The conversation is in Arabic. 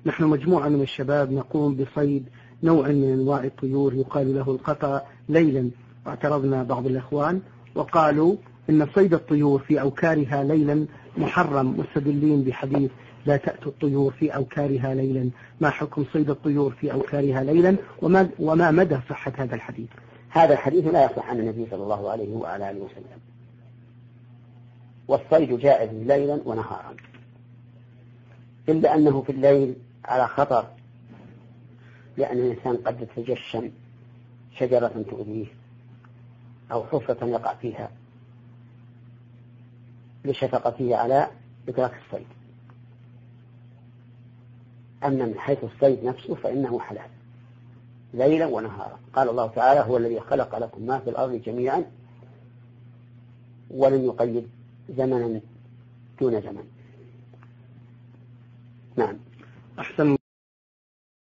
نحن مجموعة من الشباب نقوم بصيد نوع من أنواع الطيور يقال له القطا ليلا، واعترضنا بعض الإخوان وقالوا إن صيد الطيور في أوكارها ليلا محرم، مستدلين بحديث لا تأتوا الطيور في أوكارها ليلا. ما حكم صيد الطيور في أوكارها ليلا وما مدى صحة هذا الحديث؟ هذا الحديث لا يصح عن النبي صلى الله عليه وعلى آله وسلم، والصيد جائز ليلا ونهارا، إلا أنه في الليل على خطر، لأن الإنسان قد يتجشم شجرة تؤذيه أو حفرة يقع فيها لشفقته على إدراك الصيد. أما من حيث الصيد نفسه فإنه حلال ليلا ونهارا. قال الله تعالى: هو الذي خلق لكم ما في الأرض جميعا ولم يقيد زمنا دون زمن. نعم. أحسن.